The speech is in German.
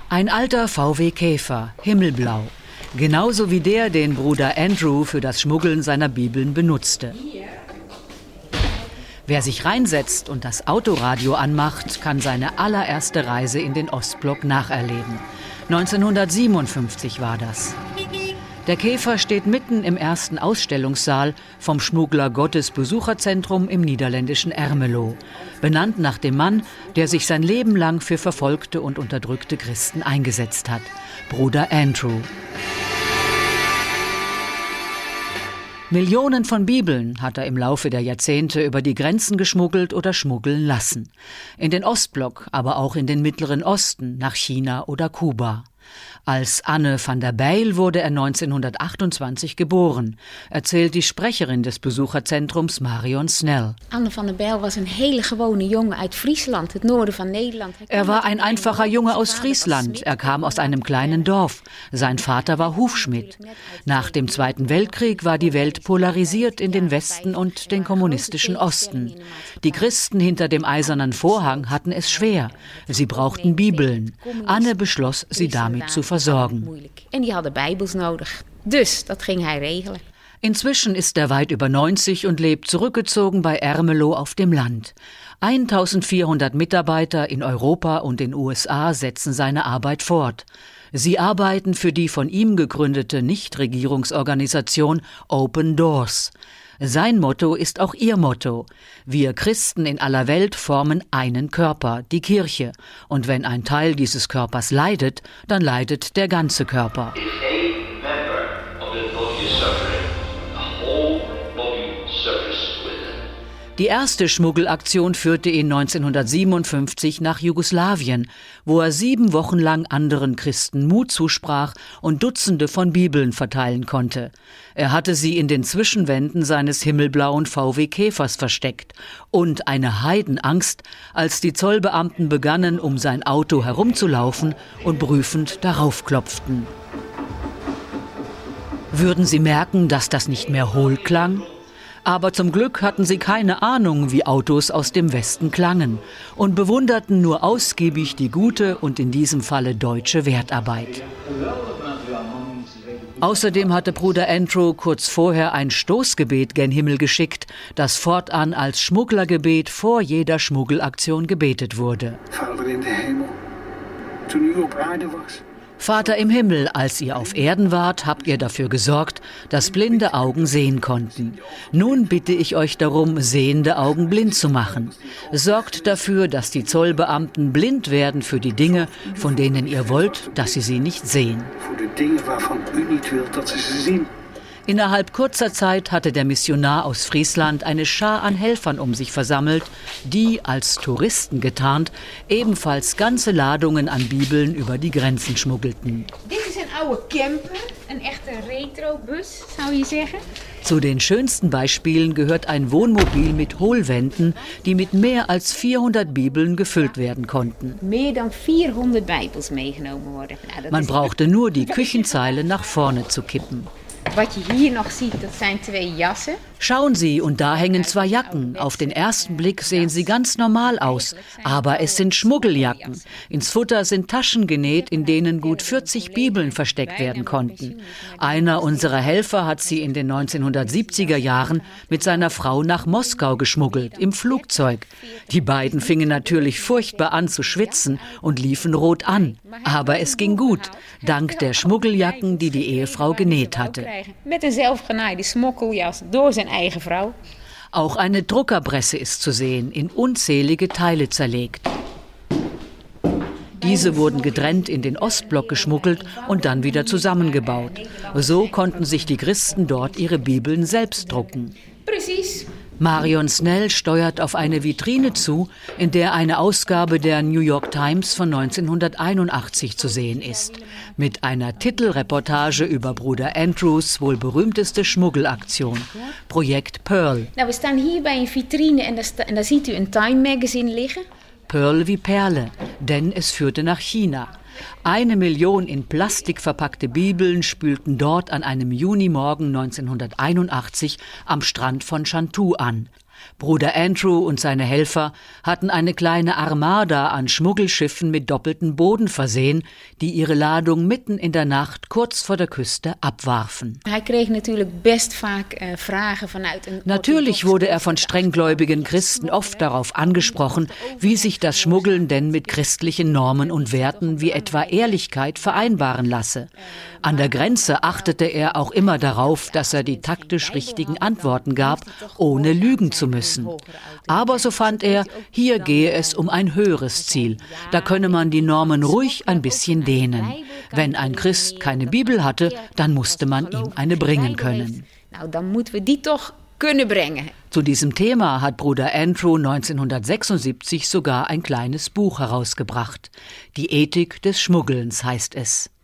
Ein alter VW Käfer, himmelblau. Genauso wie der, den Bruder Andrew für das Schmuggeln seiner Bibeln benutzte. Wer sich reinsetzt und das Autoradio anmacht, kann seine allererste Reise in den Ostblock nacherleben. 1957 war das. Der Käfer steht mitten im ersten Ausstellungssaal vom Schmuggler Gottes Besucherzentrum im niederländischen Ermelo, benannt nach dem Mann, der sich sein Leben lang für verfolgte und unterdrückte Christen eingesetzt hat, Bruder Andrew. Millionen von Bibeln hat er im Laufe der Jahrzehnte über die Grenzen geschmuggelt oder schmuggeln lassen. In den Ostblock, aber auch in den Mittleren Osten, nach China oder Kuba. Als Anne van der Bijl wurde er 1928 geboren, erzählt die Sprecherin des Besucherzentrums Marion Snell. Anne van der Bijl was een hele gewone jongen uit Friesland, het noorden van Nederland. Er war ein einfacher Junge aus Friesland. Er kam aus einem kleinen Dorf. Sein Vater war Hufschmied. Nach dem Zweiten Weltkrieg war die Welt polarisiert in den Westen und den kommunistischen Osten. Die Christen hinter dem eisernen Vorhang hatten es schwer. Sie brauchten Bibeln. Anne beschloss, sie damit zu versorgen. En die hadden Bijbels nodig. Dus dat ging hij regelen. Inzwischen ist er weit über 90 und lebt zurückgezogen bei Ermelo auf dem Land. 1400 Mitarbeiter in Europa und den USA setzen seine Arbeit fort. Sie arbeiten für die von ihm gegründete Nichtregierungsorganisation Open Doors. Sein Motto ist auch ihr Motto. Wir Christen in aller Welt formen einen Körper, die Kirche. Und wenn ein Teil dieses Körpers leidet, dann leidet der ganze Körper. Die erste Schmuggelaktion führte ihn 1957 nach Jugoslawien, wo er 7 Wochen lang anderen Christen Mut zusprach und Dutzende von Bibeln verteilen konnte. Er hatte sie in den Zwischenwänden seines himmelblauen VW Käfers versteckt. Und eine Heidenangst, als die Zollbeamten begannen, um sein Auto herumzulaufen und prüfend darauf klopften. Würden sie merken, dass das nicht mehr hohl klang? Aber zum Glück hatten sie keine Ahnung, wie Autos aus dem Westen klangen und bewunderten nur ausgiebig die gute und in diesem Falle deutsche Wertarbeit. Außerdem hatte Bruder Andrew kurz vorher ein Stoßgebet gen Himmel geschickt, das fortan als Schmugglergebet vor jeder Schmuggelaktion gebetet wurde. Vater in der Himmel, toen u op aarde was. Vater im Himmel, als ihr auf Erden wart, habt ihr dafür gesorgt, dass blinde Augen sehen konnten. Nun bitte ich euch darum, sehende Augen blind zu machen. Sorgt dafür, dass die Zollbeamten blind werden für die Dinge, von denen ihr wollt, dass sie nicht sehen. Voor de dingen waarvan u niet wilt dat ze zien. Innerhalb kurzer Zeit hatte der Missionar aus Friesland eine Schar an Helfern um sich versammelt, die, als Touristen getarnt, ebenfalls ganze Ladungen an Bibeln über die Grenzen schmuggelten. Dit is een oude camper, een echte retrobus, zou je zeggen. Zu den schönsten Beispielen gehört ein Wohnmobil mit Hohlwänden, die mit mehr als 400 Bibeln gefüllt werden konnten. Meer dan 400 Bijbels meegenomen worden. Man brauchte nur die Küchenzeile nach vorne zu kippen. Wat je hier nog ziet, dat zijn 2 jassen. Schauen Sie, und da hängen 2 Jacken. Auf den ersten Blick sehen sie ganz normal aus, aber es sind Schmuggeljacken. Ins Futter sind Taschen genäht, in denen gut 40 Bibeln versteckt werden konnten. Einer unserer Helfer hat sie in den 1970er Jahren mit seiner Frau nach Moskau geschmuggelt, im Flugzeug. Die beiden fingen natürlich furchtbar an zu schwitzen und liefen rot an. Aber es ging gut, dank der Schmuggeljacken, die die Ehefrau genäht hatte. Met een zelfgenaaide smokkeljas door zijn eigen vrouw. Auch eine Druckerpresse ist zu sehen, in unzählige Teile zerlegt. Diese wurden getrennt in den Ostblock geschmuggelt und dann wieder zusammengebaut. So konnten sich die Christen dort ihre Bibeln selbst drucken. Precies. Marion Snell steuert auf eine Vitrine zu, in der eine Ausgabe der New York Times von 1981 zu sehen ist. Mit einer Titelreportage über Bruder Andrews wohl berühmteste Schmuggelaktion, Projekt Pearl. Nou, we staan hier bij een vitrine en daar ziet u een Time Magazine liggen. Pearl wie Perle, denn es führte nach China. 1 Million in Plastik verpackte Bibeln spülten dort an einem Junimorgen 1981 am Strand von Shantou an. Bruder Andrew und seine Helfer hatten eine kleine Armada an Schmuggelschiffen mit doppeltem Boden versehen, die ihre Ladung mitten in der Nacht kurz vor der Küste abwarfen. Natürlich wurde er von strenggläubigen Christen oft darauf angesprochen, wie sich das Schmuggeln denn mit christlichen Normen und Werten wie etwa Ehrlichkeit vereinbaren lasse. An der Grenze achtete er auch immer darauf, dass er die taktisch richtigen Antworten gab, ohne lügen zu müssen. Aber so fand er, hier gehe es um ein höheres Ziel. Da könne man die Normen ruhig ein bisschen dehnen. Wenn ein Christ keine Bibel hatte, dann musste man ihm eine bringen können. Zu diesem Thema hat Bruder Andrew 1976 sogar ein kleines Buch herausgebracht. Die Ethik des Schmuggelns heißt es.